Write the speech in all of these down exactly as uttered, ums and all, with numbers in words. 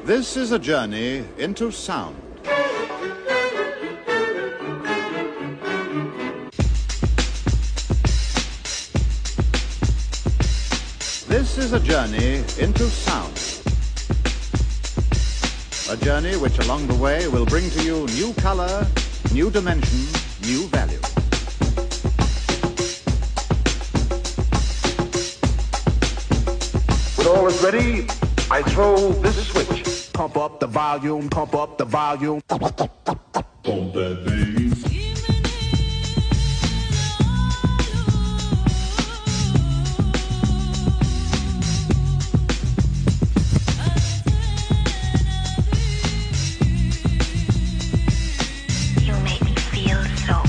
This is a journey into sound. This is a journey into sound. A journey which along the way will bring to you new color, new dimension, new value. When all is ready, I throw this switch. Pump up the volume, pump up the volume. Pump that bass. You make me feel so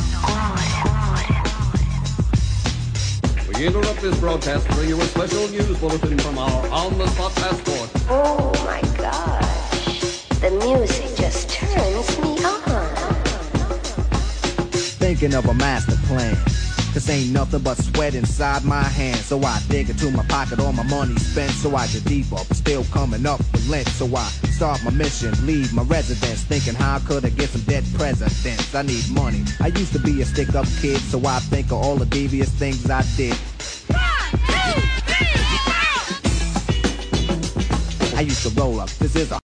good. We interrupt this broadcast to bring you a special news bulletin from our on-the-spot passport. Oh my gosh. The music just turns me on. Thinking of a master plan. This ain't nothing but sweat inside my hands. So I dig into my pocket, all my money spent. So I get deeper, but still coming up with lint. So I start my mission, leave my residence, thinking how could I get some dead presidents. I need money. I used to be a stick-up kid, so I think of all the devious things I did. I used to roll up. This is a